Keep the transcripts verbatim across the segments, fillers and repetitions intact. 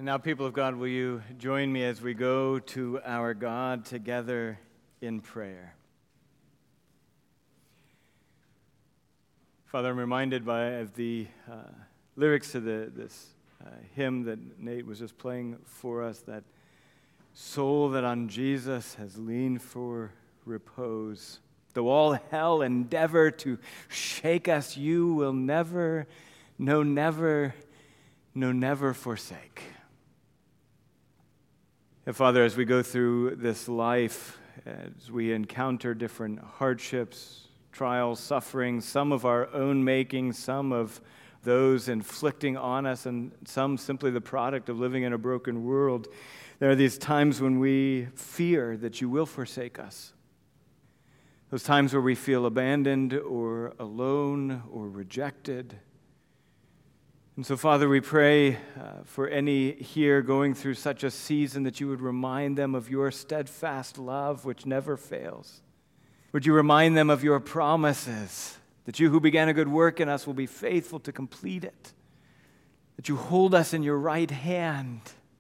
And now, people of God, will you join me as we go to our God together in prayer? Father, I'm reminded by of the uh, lyrics to the, this uh, hymn that Nate was just playing for us, that soul that on Jesus has leaned for repose. Though all hell endeavor to shake us, you will never, no, never, no, never forsake. And Father, as we go through this life, as we encounter different hardships, trials, sufferings, some of our own making, some of those inflicting on us, and some simply the product of living in a broken world, there are these times when we fear that you will forsake us. Those times where we feel abandoned or alone or rejected. And so, Father, we pray uh, for any here going through such a season that you would remind them of your steadfast love, which never fails. Would you remind them of your promises, that you who began a good work in us will be faithful to complete it, that you hold us in your right hand,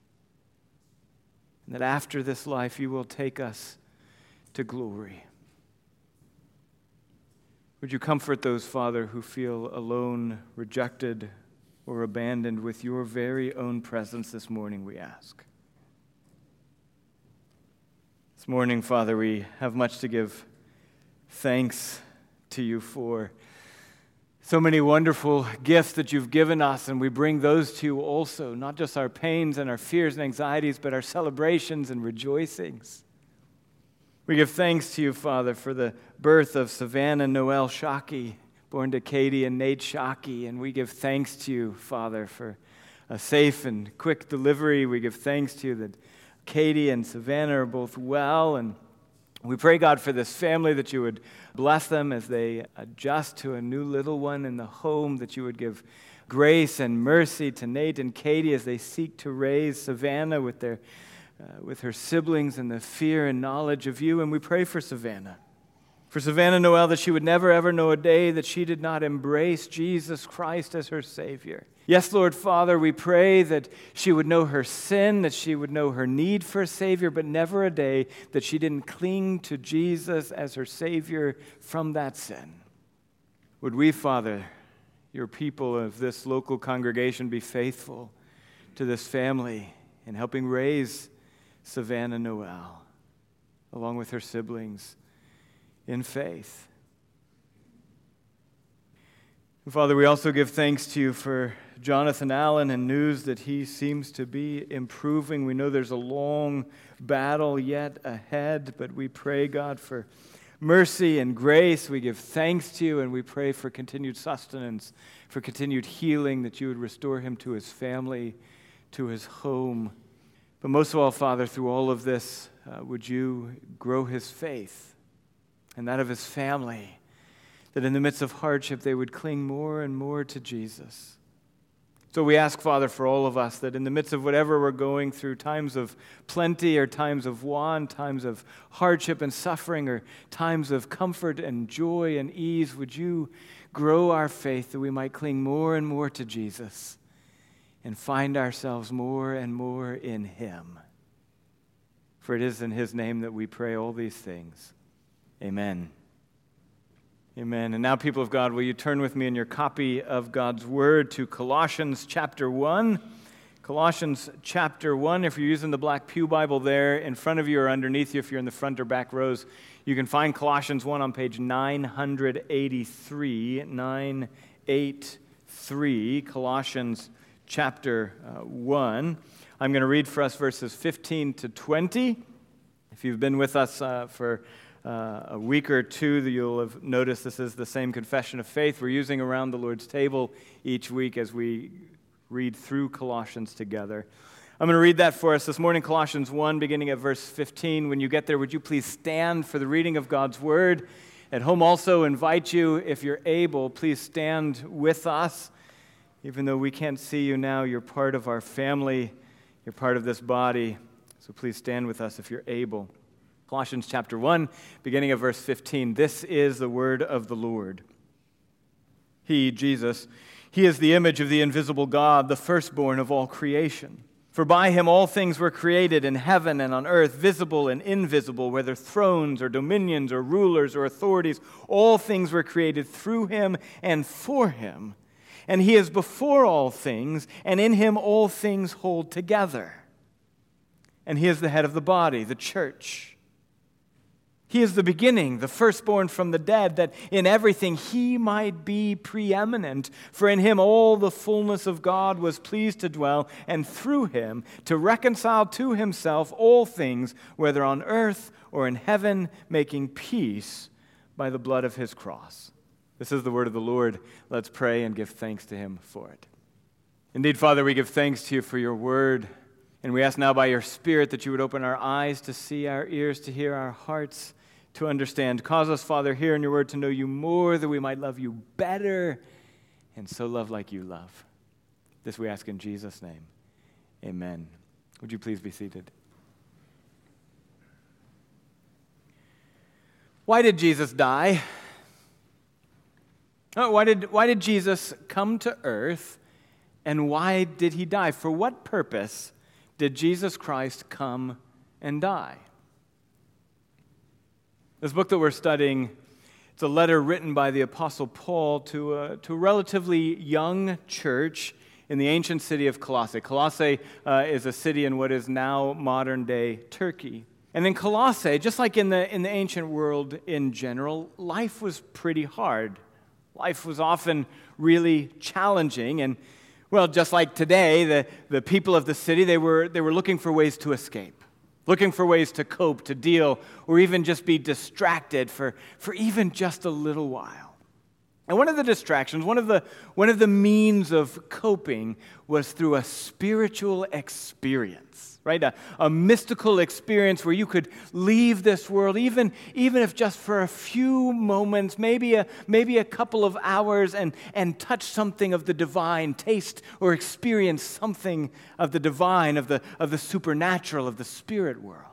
and that after this life you will take us to glory. Would you comfort those, Father, who feel alone, rejected, or abandoned with your very own presence this morning, we ask. This morning, Father, we have much to give thanks to you for. So many wonderful gifts that you've given us, and we bring those to you also, not just our pains and our fears and anxieties, but our celebrations and rejoicings. We give thanks to you, Father, for the birth of Savannah Noel Shockey, born to Katie and Nate Shockey, and we give thanks to you, Father, for a safe and quick delivery. We give thanks to you that Katie and Savannah are both well, and we pray, God, for this family, that you would bless them as they adjust to a new little one in the home, that you would give grace and mercy to Nate and Katie as they seek to raise Savannah with their uh, with her siblings and the fear and knowledge of you. And we pray for Savannah. For Savannah Noel, that she would never ever know a day that she did not embrace Jesus Christ as her Savior. Yes, Lord Father, we pray that she would know her sin, that she would know her need for a Savior, but never a day that she didn't cling to Jesus as her Savior from that sin. Would we, Father, your people of this local congregation, be faithful to this family in helping raise Savannah Noel, along with her siblings, in faith. And Father, we also give thanks to you for Jonathan Allen and news that he seems to be improving. We know there's a long battle yet ahead, but we pray, God, for mercy and grace. We give thanks to you, and we pray for continued sustenance, for continued healing, that you would restore him to his family, to his home. But most of all, Father, through all of this, uh, would you grow his faith and that of his family, that in the midst of hardship they would cling more and more to Jesus. So we ask, Father, for all of us, that in the midst of whatever we're going through, times of plenty or times of want, times of hardship and suffering, or times of comfort and joy and ease, would you grow our faith that we might cling more and more to Jesus and find ourselves more and more in him. For it is in his name that we pray all these things. Amen. Amen. And now, people of God, will you turn with me in your copy of God's Word to Colossians chapter one. Colossians chapter one. If you're using the Black Pew Bible there in front of you or underneath you, if you're in the front or back rows, you can find Colossians one on page nine eighty-three. nine eighty-three, Colossians chapter uh, one. I'm going to read for us verses fifteen to twenty. If you've been with us uh, for Uh, a week or two, you'll have noticed this is the same confession of faith we're using around the Lord's table each week as we read through Colossians together. I'm going to read that for us this morning, Colossians one, beginning at verse fifteen. When you get there, would you please stand for the reading of God's Word? At home also, invite you, if you're able, please stand with us. Even though we can't see you now, you're part of our family, you're part of this body, so please stand with us if you're able. Colossians chapter one, beginning of verse fifteen. This is the word of the Lord. He, Jesus, he is the image of the invisible God, the firstborn of all creation. For by him all things were created in heaven and on earth, visible and invisible, whether thrones or dominions or rulers or authorities. All things were created through him and for him. And he is before all things, and in him all things hold together. And he is the head of the body, the church. He is the beginning, the firstborn from the dead, that in everything he might be preeminent. For in him all the fullness of God was pleased to dwell, and through him to reconcile to himself all things, whether on earth or in heaven, making peace by the blood of his cross. This is the word of the Lord. Let's pray and give thanks to him for it. Indeed, Father, we give thanks to you for your word, and we ask now by your Spirit that you would open our eyes to see, our ears to hear, our hearts to understand. Cause us, Father, here in your word to know you more, that we might love you better, and so love like you love. This we ask in Jesus' name. Amen. Would you please be seated? Why did Jesus die? Oh, why did, why did Jesus come to earth, and why did he die? For what purpose did Jesus Christ come and die? This book that we're studying, it's a letter written by the Apostle Paul to a, to a relatively young church in the ancient city of Colossae. Colossae uh, is a city in what is now modern-day Turkey. And in Colossae, just like in the, in the ancient world in general, life was pretty hard. Life was often really challenging. And, well, just like today, the, the people of the city, they were, they were looking for ways to escape. Looking for ways to cope, to deal, or even just be distracted for, for even just a little while. And one of the distractions, one of the, one of the means of coping was through a spiritual experience, right? A, a mystical experience where you could leave this world, even, even if just for a few moments, maybe a, maybe a couple of hours, and, and touch something of the divine, taste or experience something of the divine, of the, of the supernatural, of the spirit world.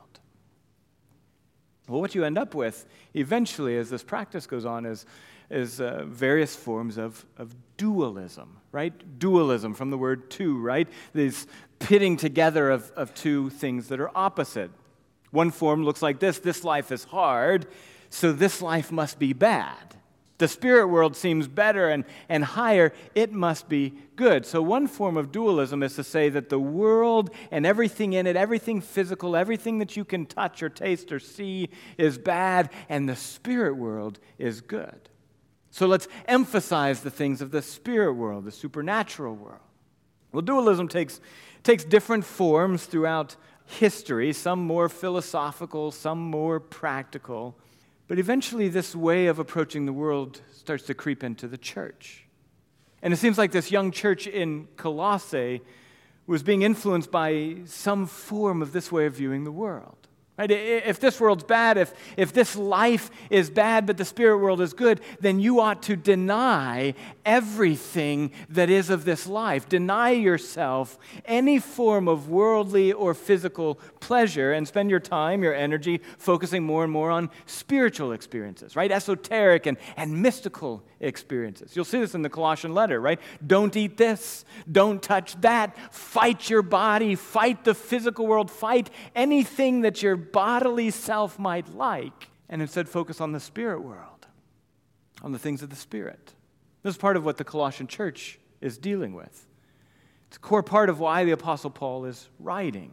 Well, what you end up with eventually as this practice goes on is, is uh, various forms of, of dualism, right? Dualism from the word two, right? These pitting together of, of two things that are opposite. One form looks like this: this life is hard, so this life must be bad. The spirit world seems better and, and higher, it must be good. So one form of dualism is to say that the world and everything in it, everything physical, everything that you can touch or taste or see is bad, and the spirit world is good. So let's emphasize the things of the spirit world, the supernatural world. Well, dualism takes, takes different forms throughout history, some more philosophical, some more practical. But eventually this way of approaching the world starts to creep into the church. And it seems like this young church in Colossae was being influenced by some form of this way of viewing the world. Right? If this world's bad, if, if this life is bad but the spirit world is good, then you ought to deny everything that is of this life. Deny yourself any form of worldly or physical pleasure and spend your time, your energy, focusing more and more on spiritual experiences, right? Esoteric and, and mystical experiences. You'll see this in the Colossian letter, right? Don't eat this. Don't touch that. Fight your body. Fight the physical world. Fight anything that your bodily self might like, and instead focus on the spirit world, on the things of the Spirit. This is part of what the Colossian church is dealing with. It's a core part of why the Apostle Paul is writing.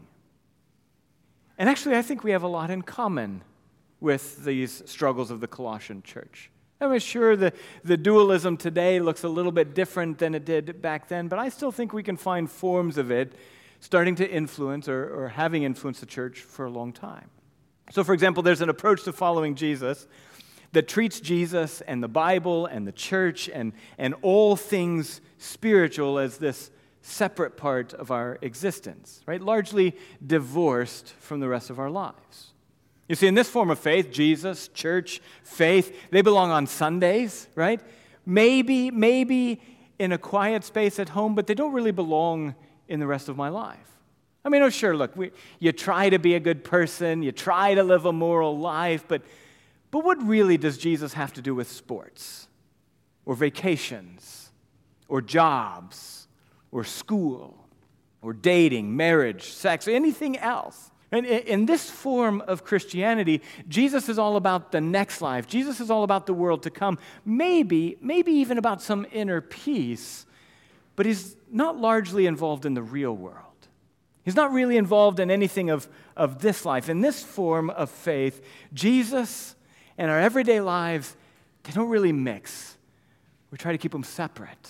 And actually, I think we have a lot in common with these struggles of the Colossian church. I mean, sure, the, the dualism today looks a little bit different than it did back then, but I still think we can find forms of it starting to influence or, or having influenced the church for a long time. So, for example, there's an approach to following Jesus that treats Jesus and the Bible and the church and, and all things spiritual as this separate part of our existence, right? Largely divorced from the rest of our lives. You see, in this form of faith, Jesus, church, faith, they belong on Sundays, right? Maybe, maybe in a quiet space at home, but they don't really belong in the rest of my life. I mean, oh, sure, look, we, you try to be a good person, you try to live a moral life, but, but what really does Jesus have to do with sports or vacations or jobs or school or dating, marriage, sex, anything else. And in this form of Christianity, Jesus is all about the next life. Jesus is all about the world to come. Maybe, maybe even about some inner peace, but he's not largely involved in the real world. He's not really involved in anything of, of this life. In this form of faith, Jesus and our everyday lives, they don't really mix. We try to keep them separate.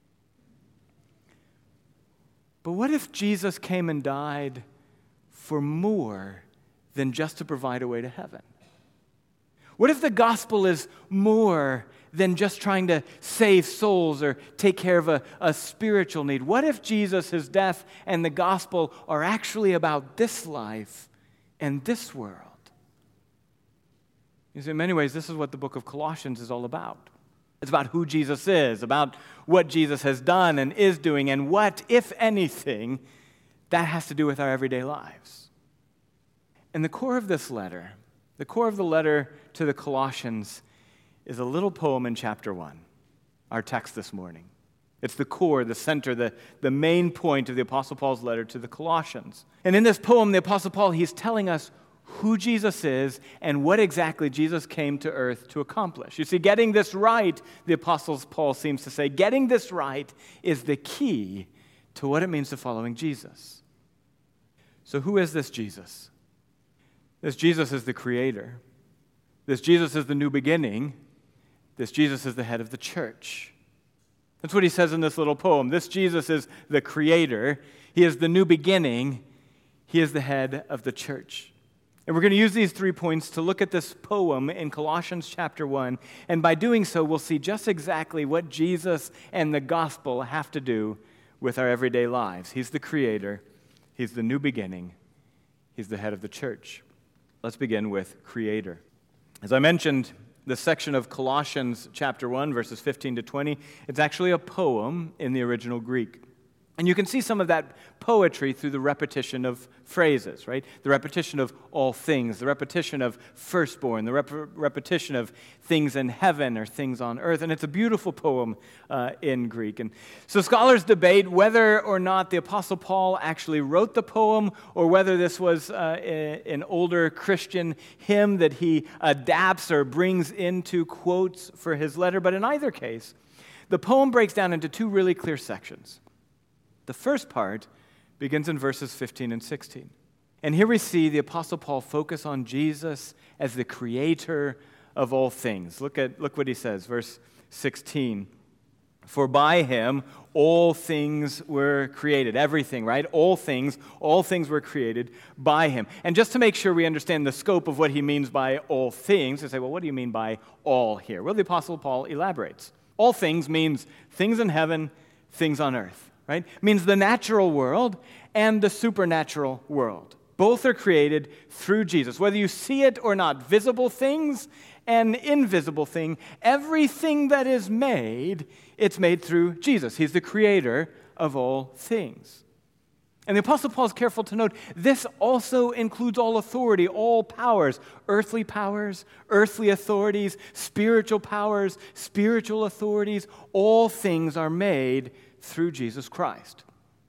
But what if Jesus came and died for more than just to provide a way to heaven? What if the gospel is more than just trying to save souls or take care of a, a spiritual need? What if Jesus, his death, and the gospel are actually about this life and this world? You see, in many ways, this is what the book of Colossians is all about. It's about who Jesus is, about what Jesus has done and is doing, and what, if anything, that has to do with our everyday lives. And the core of this letter, the core of the letter to the Colossians, is a little poem in chapter one, our text this morning. It's the core, the center, the, the main point of the Apostle Paul's letter to the Colossians. And in this poem, the Apostle Paul, he's telling us who Jesus is and what exactly Jesus came to earth to accomplish. You see, getting this right, the Apostle Paul seems to say, getting this right is the key to what it means to following Jesus. So who is this Jesus? This Jesus is the Creator. This Jesus is the new beginning. This Jesus is the head of the church. That's what he says in this little poem. This Jesus is the Creator. He is the new beginning. He is the head of the church. And we're going to use these three points to look at this poem in Colossians chapter one. And by doing so, we'll see just exactly what Jesus and the gospel have to do with our everyday lives. He's the Creator. He's the new beginning. He's the head of the church. Let's begin with Creator. As I mentioned, this section of Colossians chapter one, verses fifteen to twenty, it's actually a poem in the original Greek. And you can see some of that poetry through the repetition of phrases, right? The repetition of all things, the repetition of firstborn, the rep- repetition of things in heaven or things on earth. And it's a beautiful poem uh, in Greek. And so scholars debate whether or not the Apostle Paul actually wrote the poem or whether this was uh, a, an older Christian hymn that he adapts or brings into quotes for his letter. But in either case, the poem breaks down into two really clear sections. The first part begins in verses fifteen and sixteen. And here we see the Apostle Paul focus on Jesus as the creator of all things. Look at look what he says, verse sixteen. For by him all things were created. Everything, right? All things, all things were created by him. And just to make sure we understand the scope of what he means by all things, we say, well, what do you mean by all here? Well, the Apostle Paul elaborates. All things means things in heaven, things on earth. Right? Means the natural world and the supernatural world. Both are created through Jesus. Whether you see it or not, visible things and invisible thing, everything that is made, it's made through Jesus. He's the creator of all things. And the Apostle Paul is careful to note, this also includes all authority, all powers, earthly powers, earthly authorities, spiritual powers, spiritual authorities. All things are made through Jesus Christ.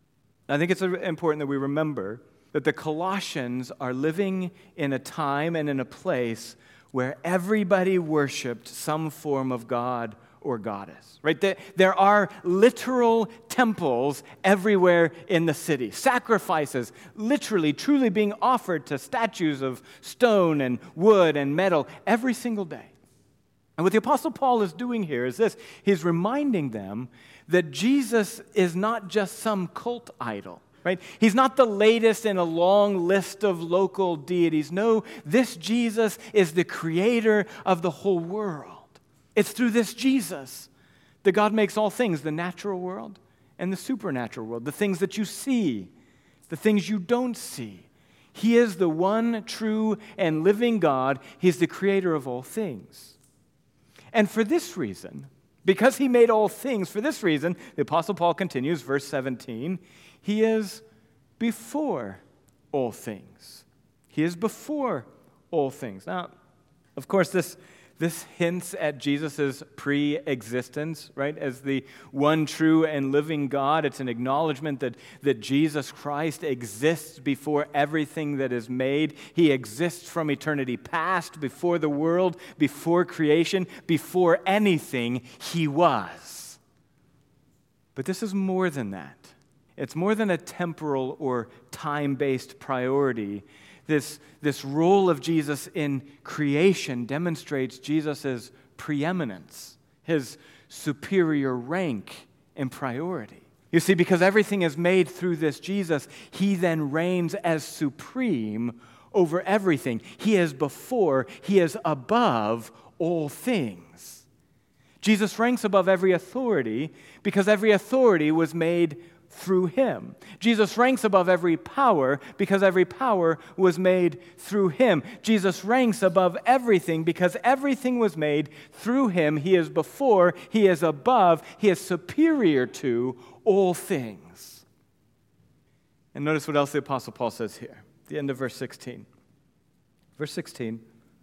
I think it's important that we remember that the Colossians are living in a time and in a place where everybody worshiped some form of god or goddess. Right? There are literal temples everywhere in the city. Sacrifices literally, truly being offered to statues of stone and wood and metal every single day. And what the Apostle Paul is doing here is this. He's reminding them that Jesus is not just some cult idol, right? He's not the latest in a long list of local deities. No, this Jesus is the creator of the whole world. It's through this Jesus that God makes all things, the natural world and the supernatural world, the things that you see, the things you don't see. He is the one true and living God. He's the creator of all things. And for this reason, because he made all things, for this reason, the Apostle Paul continues, verse seventeen, he is before all things. He is before all things. Now, of course, this This hints at Jesus' pre-existence, right? As the one true and living God, it's an acknowledgement that, that Jesus Christ exists before everything that is made. He exists from eternity past, before the world, before creation, before anything. He was. But this is more than that. It's more than a temporal or time-based priority. This, this role of Jesus in creation demonstrates Jesus' preeminence, his superior rank and priority. You see, because everything is made through this Jesus, he then reigns as supreme over everything. He is before, he is above all things. Jesus ranks above every authority because every authority was made through him. Jesus ranks above every power because every power was made through him. Jesus ranks above everything because everything was made through him. He is before, he is above, he is superior to all things. And notice what else the Apostle Paul says here, at the end of verse sixteen. Verse sixteen,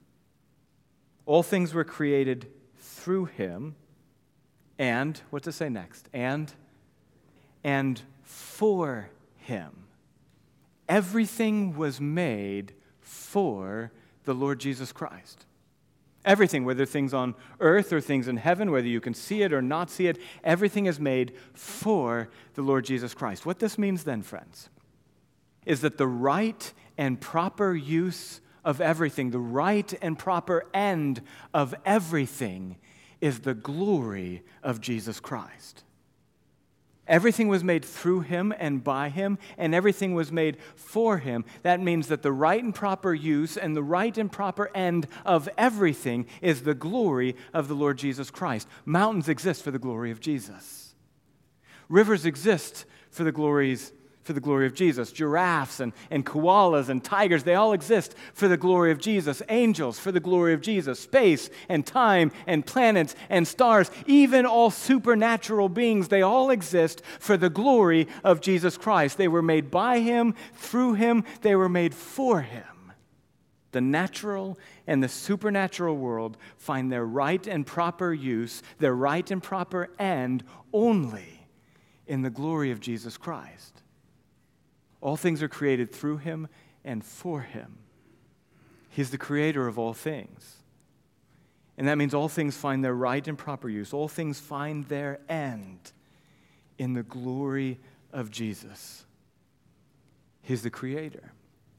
all things were created through him, and, what's it say next? And and for him. Everything was made for the Lord Jesus Christ. Everything, whether things on earth or things in heaven, whether you can see it or not see it, everything is made for the Lord Jesus Christ. What this means then, friends, is that the right and proper use of everything, the right and proper end of everything is the glory of Jesus Christ. Everything was made through him and by him, and everything was made for him. That means that the right and proper use and the right and proper end of everything is the glory of the Lord Jesus Christ. Mountains exist for the glory of Jesus. Rivers exist for the glories for the glory of Jesus. Giraffes and, and koalas and tigers, they all exist for the glory of Jesus. Angels for the glory of Jesus. Space and time and planets and stars, even all supernatural beings, they all exist for the glory of Jesus Christ. They were made by him, through him, they were made for him. The natural and the supernatural world find their right and proper use, their right and proper end only in the glory of Jesus Christ. All things are created through him and for him. He's the creator of all things. And that means all things find their right and proper use. All things find their end in the glory of Jesus. He's the creator.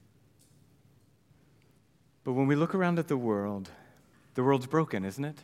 But when we look around at the world, the world's broken, isn't it?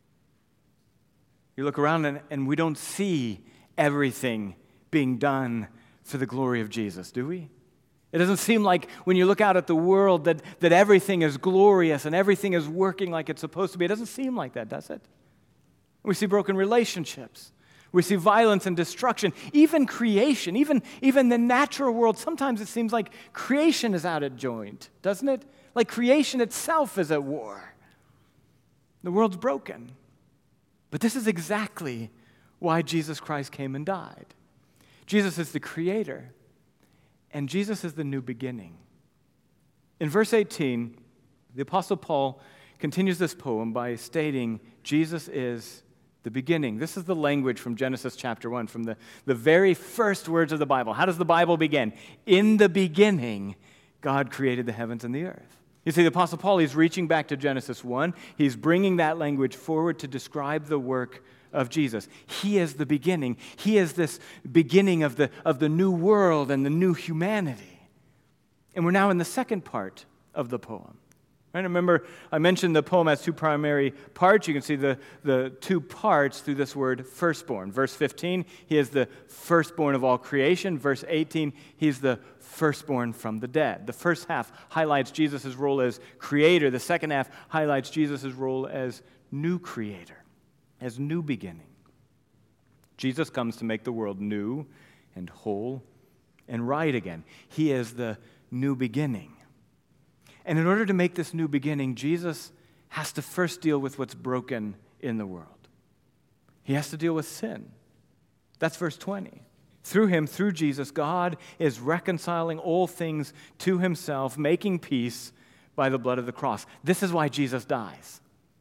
You look around and, and we don't see everything being done for the glory of Jesus, do we? It doesn't seem like when you look out at the world that, that everything is glorious and everything is working like it's supposed to be. It doesn't seem like that, does it? We see broken relationships. We see violence and destruction. Even creation, even, even the natural world, sometimes it seems like creation is out of joint, doesn't it? Like creation itself is at war. The world's broken. But this is exactly why Jesus Christ came and died. Jesus is the creator, and Jesus is the new beginning. In verse eighteen, the Apostle Paul continues this poem by stating Jesus is the beginning. This is the language from Genesis chapter one, from the, the very first words of the Bible. How does the Bible begin? In the beginning, God created the heavens and the earth. You see, the Apostle Paul, he's reaching back to Genesis one. He's bringing that language forward to describe the work of Jesus. He is the beginning. He is this beginning of the, of the new world and the new humanity. And we're now in the second part of the poem. Right? Remember, I mentioned the poem has two primary parts. You can see the, the two parts through this word firstborn. Verse fifteen, he is the firstborn of all creation. Verse eighteen, he's the firstborn from the dead. The first half highlights Jesus' role as creator. The second half highlights Jesus' role as new creator, as new beginning. Jesus comes to make the world new and whole and right again. He is the new beginning. And in order to make this new beginning, Jesus has to first deal with what's broken in the world. He has to deal with sin. That's verse twenty. Through him, through Jesus, God is reconciling all things to himself, making peace by the blood of the cross. This is why Jesus dies.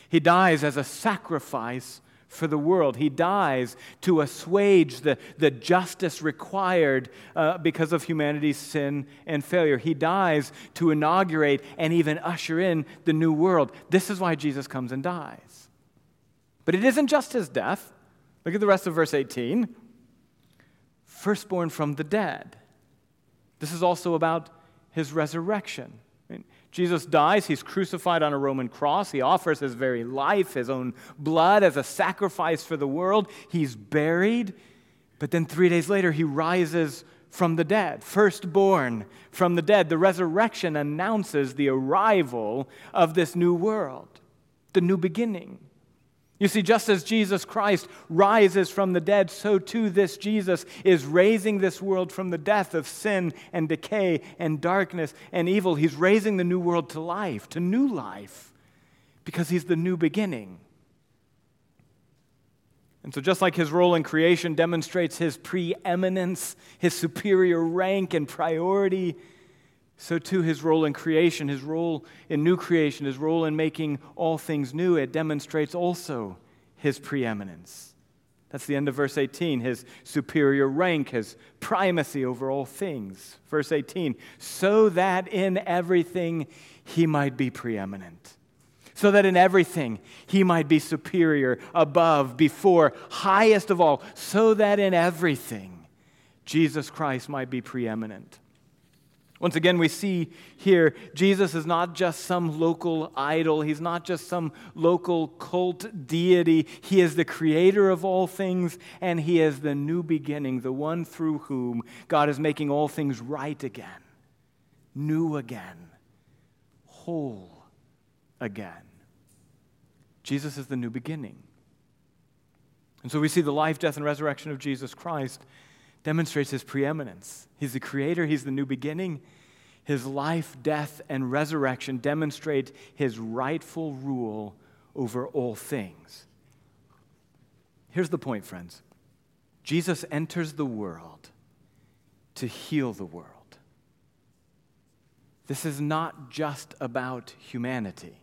He dies as a sacrifice for the world. He dies to assuage the, the justice required uh, because of humanity's sin and failure. He dies to inaugurate and even usher in the new world. This is why Jesus comes and dies. But it isn't just his death. Look at the rest of verse eighteen. Firstborn from the dead. This is also about his resurrection. I mean, Jesus dies, he's crucified on a Roman cross, he offers his very life, his own blood as a sacrifice for the world. He's buried, but then three days later he rises from the dead, firstborn from the dead. The resurrection announces the arrival of this new world, the new beginning. You see, just as Jesus Christ rises from the dead, so too this Jesus is raising this world from the death of sin and decay and darkness and evil. He's raising the new world to life, to new life, because he's the new beginning. And so just like his role in creation demonstrates his preeminence, his superior rank and priority, so too his role in creation, his role in new creation, his role in making all things new, it demonstrates also his preeminence. That's the end of verse eighteen, his superior rank, his primacy over all things. Verse eighteen, so that in everything he might be preeminent. So that in everything he might be superior, above, before, highest of all. So that in everything Jesus Christ might be preeminent. Once again, we see here, Jesus is not just some local idol. He's not just some local cult deity. He is the creator of all things, and he is the new beginning, the one through whom God is making all things right again, new again, whole again. Jesus is the new beginning. And so we see the life, death, and resurrection of Jesus Christ demonstrates his preeminence. He's the creator, he's the new beginning. His life, death, and resurrection demonstrate his rightful rule over all things. Here's the point, friends. Jesus enters the world to heal the world. This is not just about humanity.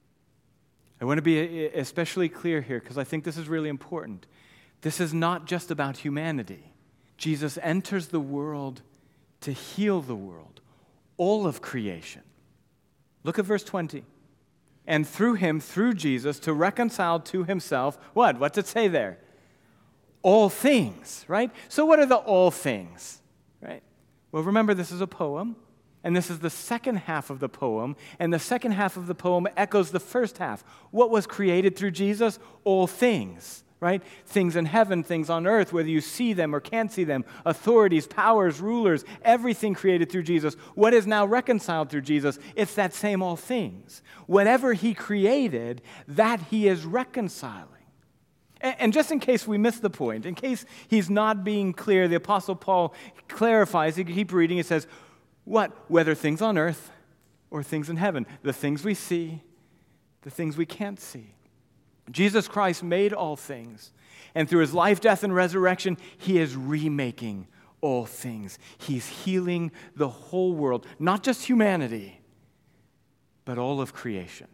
I want to be especially clear here because I think this is really important. This is not just about humanity. Jesus enters the world to heal the world, all of creation. Look at verse twenty. And through him, through Jesus, to reconcile to himself, what? What's it say there? All things, right? So what are the all things, right? Well, remember, this is a poem, and this is the second half of the poem, and the second half of the poem echoes the first half. What was created through Jesus? All things. Right? Things in heaven, things on earth, whether you see them or can't see them, authorities, powers, rulers, everything created through Jesus. What is now reconciled through Jesus? It's that same all things. Whatever he created, that he is reconciling. And just in case we miss the point, in case he's not being clear, the Apostle Paul clarifies, you keep reading, it says, what? Whether things on earth or things in heaven, the things we see, the things we can't see. Jesus Christ made all things, and through his life, death, and resurrection, he is remaking all things. He's healing the whole world, not just humanity, but all of creation.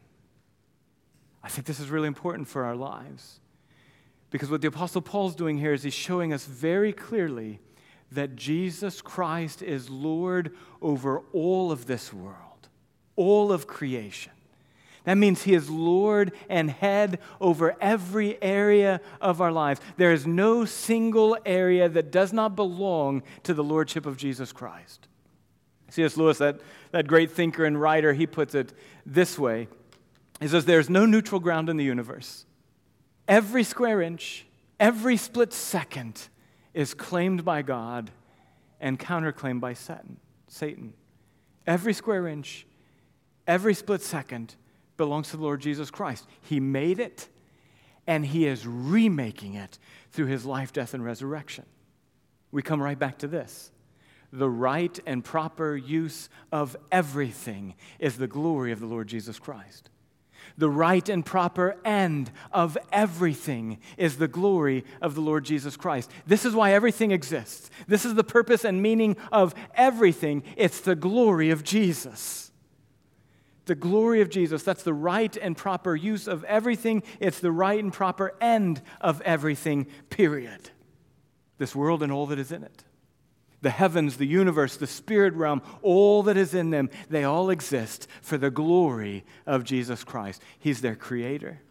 I think this is really important for our lives, because what the Apostle Paul's doing here is he's showing us very clearly that Jesus Christ is Lord over all of this world, all of creation. That means he is Lord and head over every area of our lives. There is no single area that does not belong to the lordship of Jesus Christ. C S Lewis, that, that great thinker and writer, he puts it this way. He says, there's no neutral ground in the universe. Every square inch, every split second is claimed by God and counterclaimed by Satan. Every square inch, every split second belongs to the Lord Jesus Christ. He made it, and he is remaking it through his life, death, and resurrection. We come right back to this. The right and proper use of everything is the glory of the Lord Jesus Christ. The right and proper end of everything is the glory of the Lord Jesus Christ. This is why everything exists. This is the purpose and meaning of everything. It's the glory of Jesus. The glory of Jesus, that's the right and proper use of everything. It's the right and proper end of everything, period. This world and all that is in it. The heavens, the universe, the spirit realm, all that is in them, they all exist for the glory of Jesus Christ. He's their creator,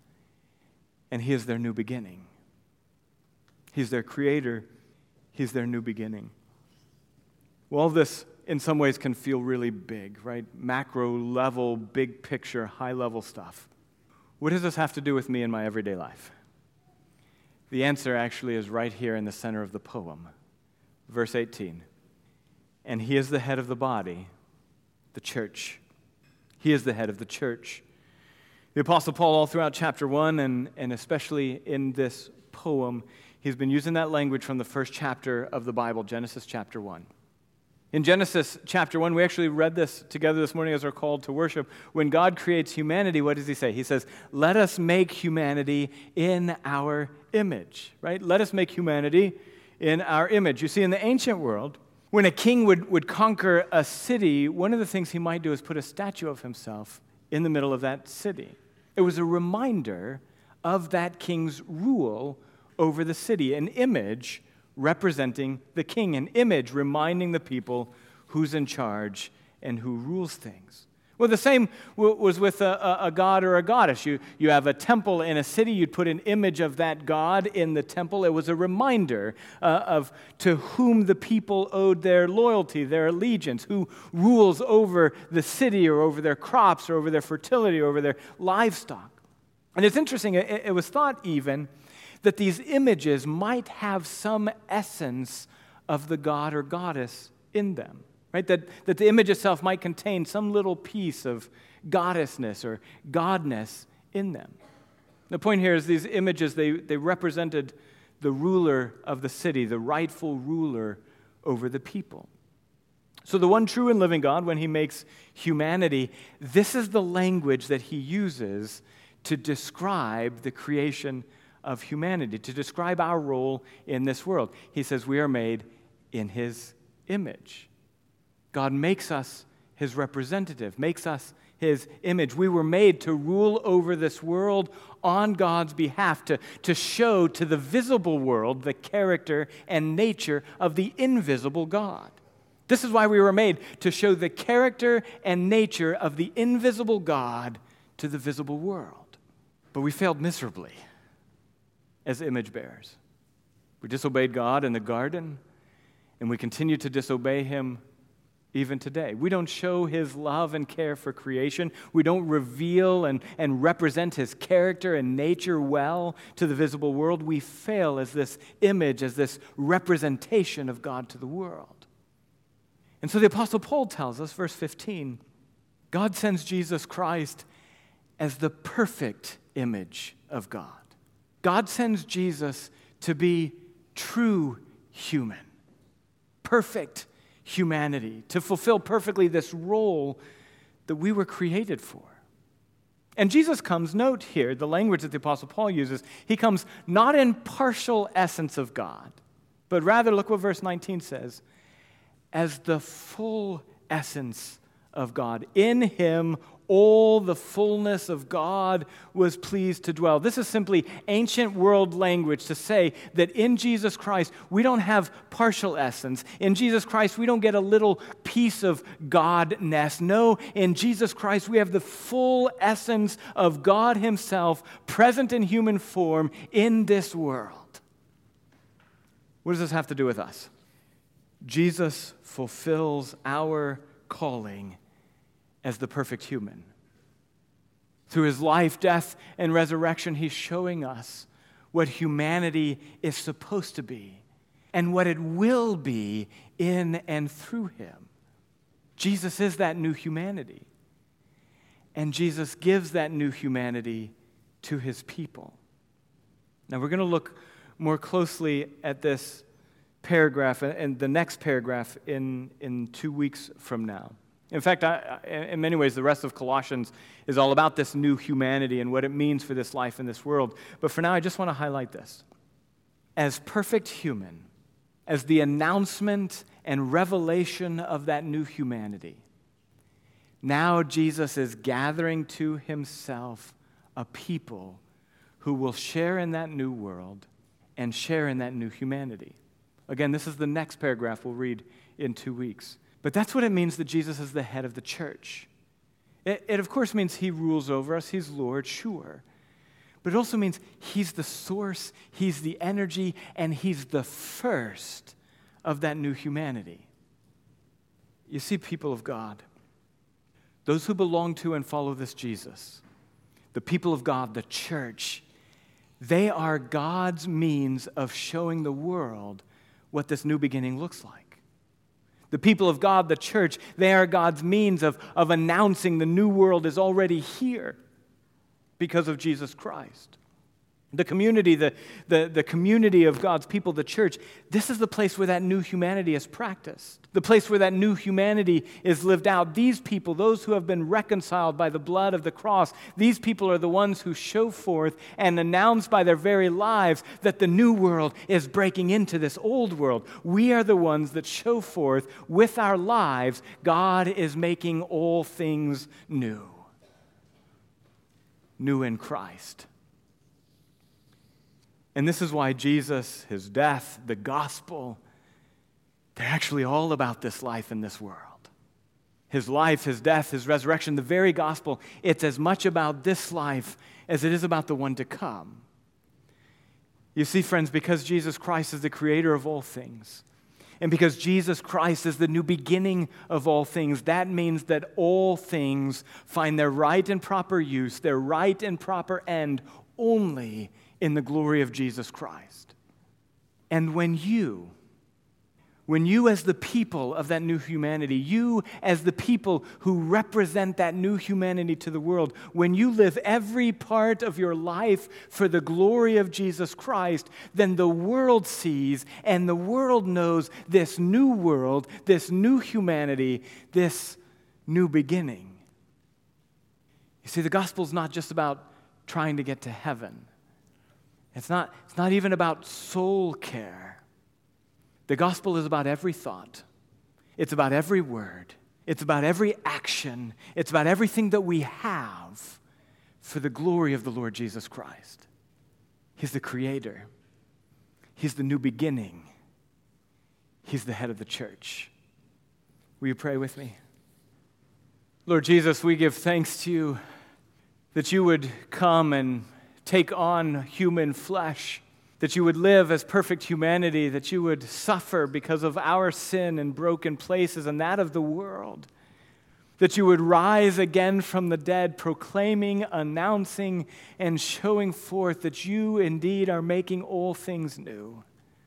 and he is their new beginning. He's their creator, he's their new beginning. Well, all this in some ways can feel really big, right? Macro level, big picture, high level stuff. What does this have to do with me in my everyday life? The answer actually is right here in the center of the poem. Verse eighteen. And he is the head of the body, the church. He is the head of the church. The Apostle Paul, all throughout chapter one, and, and especially in this poem, he's been using that language from the first chapter of the Bible, Genesis chapter one. In Genesis chapter one, we actually read this together this morning as we're called to worship. When God creates humanity, what does he say? He says, let us make humanity in our image, right? Let us make humanity in our image. You see, in the ancient world, when a king would, would conquer a city, one of the things he might do is put a statue of himself in the middle of that city. It was a reminder of that king's rule over the city, an image representing the king, an image reminding the people who's in charge and who rules things. Well, the same w- was with a, a, a god or a goddess. You, you have a temple in a city, you'd put an image of that god in the temple. It was a reminder uh, of to whom the people owed their loyalty, their allegiance, who rules over the city or over their crops or over their fertility or over their livestock. And it's interesting, it, it was thought even that these images might have some essence of the god or goddess in them, right? That, that the image itself might contain some little piece of goddessness or godness in them. The point here is these images, they, they represented the ruler of the city, the rightful ruler over the people. So the one true and living God, when he makes humanity, this is the language that he uses to describe the creation of humanity, to describe our role in this world. He says we are made in his image. God makes us his representative, makes us his image. We were made to rule over this world on God's behalf, to, to show to the visible world the character and nature of the invisible God. This is why we were made, to show the character and nature of the invisible God to the visible world. But we failed miserably as image bearers. We disobeyed God in the garden, and we continue to disobey him even today. We don't show his love and care for creation. We don't reveal and, and represent his character and nature well to the visible world. We fail as this image, as this representation of God to the world. And so the Apostle Paul tells us, verse fifteen, God sends Jesus Christ as the perfect image of God. God sends Jesus to be true human, perfect humanity, to fulfill perfectly this role that we were created for. And Jesus comes, note here, the language that the Apostle Paul uses, he comes not in partial essence of God, but rather, look what verse nineteen says, as the full essence of God. In him, all the fullness of God was pleased to dwell. This is simply ancient world language to say that in Jesus Christ, we don't have partial essence. In Jesus Christ, we don't get a little piece of godness. No, in Jesus Christ, we have the full essence of God himself present in human form in this world. What does this have to do with us? Jesus fulfills our calling as the perfect human. Through his life, death, and resurrection, he's showing us what humanity is supposed to be and what it will be in and through him. Jesus is that new humanity. And Jesus gives that new humanity to his people. Now we're going to look more closely at this paragraph and the next paragraph in, in two weeks from now. In fact, I, in many ways, the rest of Colossians is all about this new humanity and what it means for this life in this world. But for now, I just want to highlight this. As perfect human, as the announcement and revelation of that new humanity, Now Jesus is gathering to himself a people who will share in that new world and share in that new humanity. Again, this is the next paragraph we'll read in two weeks. But that's what it means that Jesus is the head of the church. It, it of course means he rules over us, he's Lord, sure. But it also means he's the source, he's the energy, and he's the first of that new humanity. You see, people of God, those who belong to and follow this Jesus, the people of God, the church, they are God's means of showing the world what this new beginning looks like. The people of God, the church, they are God's means of, of announcing the new world is already here because of Jesus Christ. The community, the, the, the community of God's people, the church, this is the place where that new humanity is practiced. The place where that new humanity is lived out. These people, those who have been reconciled by the blood of the cross, these people are the ones who show forth and announce by their very lives that the new world is breaking into this old world. We are the ones that show forth with our lives, God is making all things new. New in Christ. And this is why Jesus, his death, the gospel, they're actually all about this life in this world. His life, his death, his resurrection, the very gospel, it's as much about this life as it is about the one to come. You see, friends, because Jesus Christ is the creator of all things, and because Jesus Christ is the new beginning of all things, that means that all things find their right and proper use, their right and proper end only in the glory of Jesus Christ. And when you, when you as the people of that new humanity, you as the people who represent that new humanity to the world, when you live every part of your life for the glory of Jesus Christ, then the world sees and the world knows this new world, this new humanity, this new beginning. You see, the gospel is not just about trying to get to heaven. It's not, it's not even about soul care. The gospel is about every thought. It's about every word. It's about every action. It's about everything that we have for the glory of the Lord Jesus Christ. He's the creator. He's the new beginning. He's the head of the church. Will you pray with me? Lord Jesus, we give thanks to you that you would come and take on human flesh, that you would live as perfect humanity, that you would suffer because of our sin and broken places and that of the world, that you would rise again from the dead, proclaiming, announcing, and showing forth that you indeed are making all things new.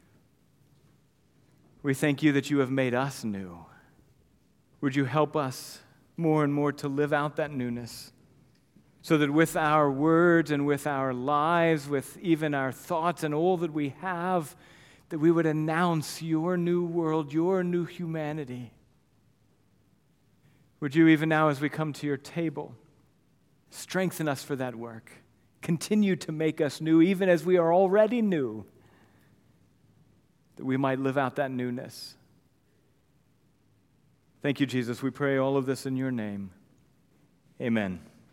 We thank you that you have made us new. Would you help us more and more to live out that newness, so that with our words and with our lives, with even our thoughts and all that we have, that we would announce your new world, your new humanity. Would you, even now as we come to your table, strengthen us for that work. Continue to make us new, even as we are already new, that we might live out that newness. Thank you, Jesus. We pray all of this in your name. Amen.